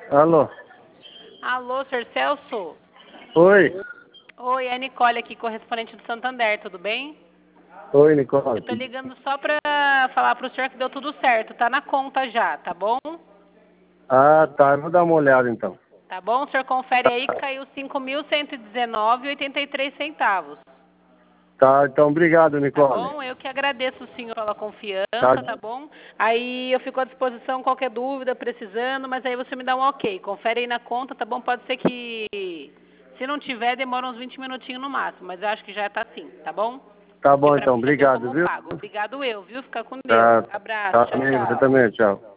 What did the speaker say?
Alô? Alô, Sr. Celso? Oi? Oi, é a Nicole aqui, correspondente do Santander, tudo bem? Oi, Nicole. Eu tô ligando só pra falar pro senhor que deu tudo certo, tá na conta já, tá bom? Ah, tá. Eu vou dar uma olhada então. Tá bom? O senhor confere aí que caiu 5.119,83 centavos. Tá, então obrigado, Tá Nicole. bom? Eu que agradeço o senhor pela confiança, Tá, tá bom? Aí eu fico à disposição, qualquer dúvida, precisando, mas aí você me dá um ok. Confere aí na conta, tá bom? Pode ser que, se não tiver, demora uns 20 minutinhos no máximo, mas eu acho que já tá sim, tá bom? tá Porque bom pra então. mim já deu Obrigado, como viu? pago. Obrigado eu, viu? Fica com Deus. Tá, Abraço, tá tchau, também. Você tchau. também. Tchau.